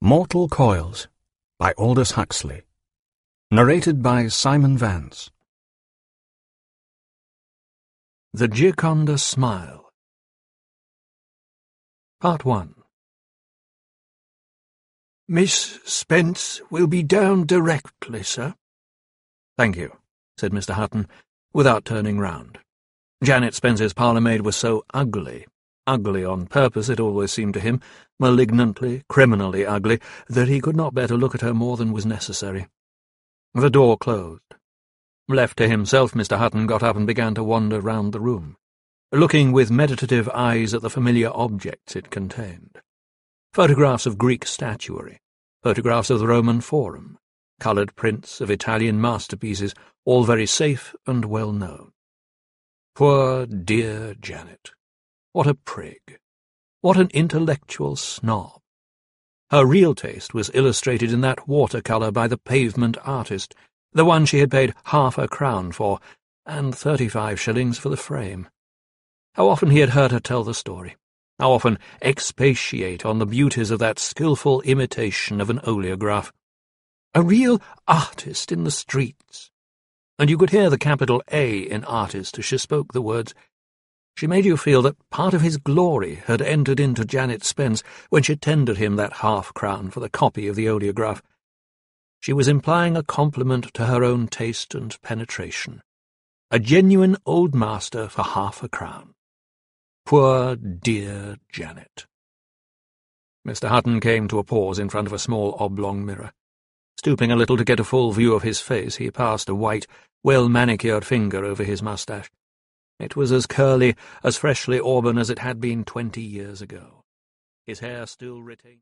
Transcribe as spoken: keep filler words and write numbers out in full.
Mortal Coils by Aldous Huxley. Narrated by Simon Vance. The Gioconda Smile. Part one. Miss Spence will be down directly, sir. Thank you, said Mister Hutton, without turning round. Janet Spence's parlour-maid was so ugly, ugly on purpose it always seemed to him, malignantly, criminally ugly, that he could not bear to look at her more than was necessary. The door closed. Left to himself, Mister Hutton got up and began to wander round the room, looking with meditative eyes at the familiar objects it contained. Photographs of Greek statuary, photographs of the Roman Forum, coloured prints of Italian masterpieces, all very safe and well known. Poor dear Janet! What a prig! What an intellectual snob! Her real taste was illustrated in that watercolour by the pavement artist, the one she had paid half a crown for, and thirty-five shillings for the frame. How often he had heard her tell the story, how often expatiate on the beauties of that skilful imitation of an oleograph. A real artist in the streets. And you could hear the capital A in artist as she spoke the words. She made you feel that part of his glory had entered into Janet Spence when she tendered him that half-crown for the copy of the oleograph. She was implying a compliment to her own taste and penetration. A genuine old master for half a crown. Poor dear Janet. Mister Hutton came to a pause in front of a small oblong mirror. Stooping a little to get a full view of his face, he passed a white, well-manicured finger over his moustache. It was as curly, as freshly auburn as it had been twenty years ago. His hair still retained